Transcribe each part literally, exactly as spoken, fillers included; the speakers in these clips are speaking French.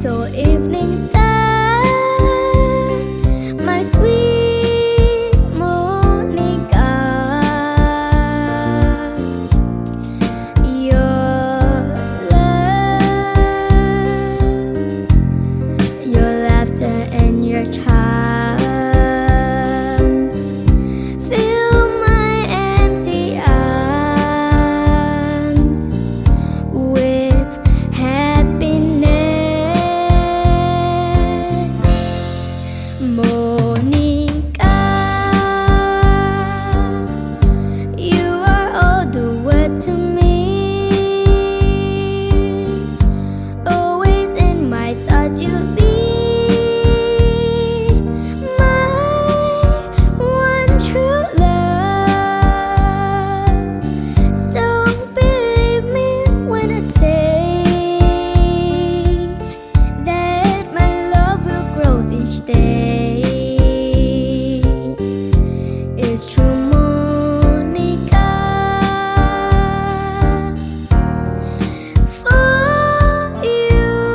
little evening star, my sweet Monica. Your love, your laughter and your charms fill my empty arms with happiness. Monica, you are all the world to me. Always in my thoughts you'll be my one true love. So believe me when I say that my love will grow each day. It's true, Monica, for you.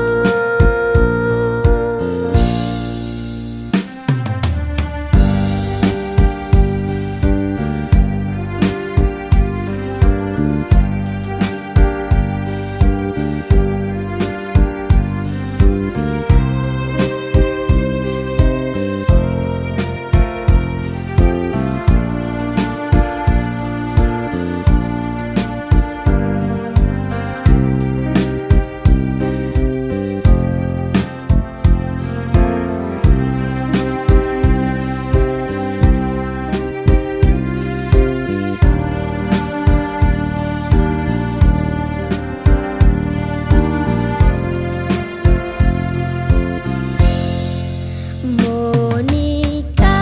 Monica,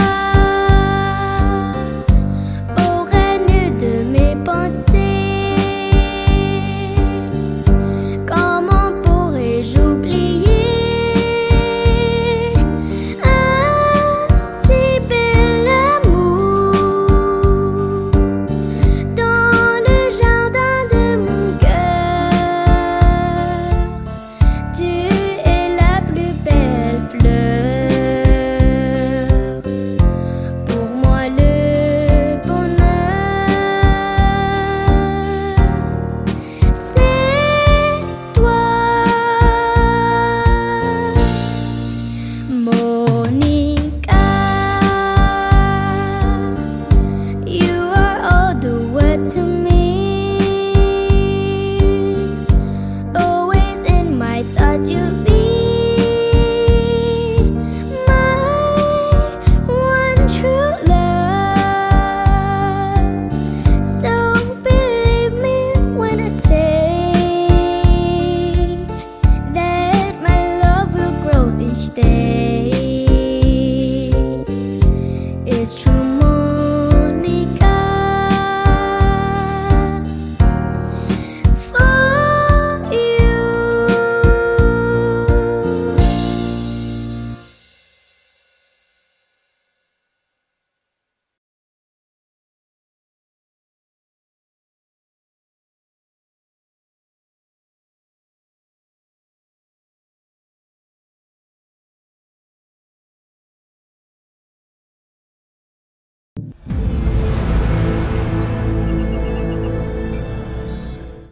au règne de mes pensées, comment pourrais-je oublier un si bel amour dans le jardin de mon cœur? Tu es la plus belle fleur, pour moi le bonheur, c'est toi. Monica, you are all the world to me. Always in my thoughts you'll be my one true love. So believe me when I say that my love will grow each day.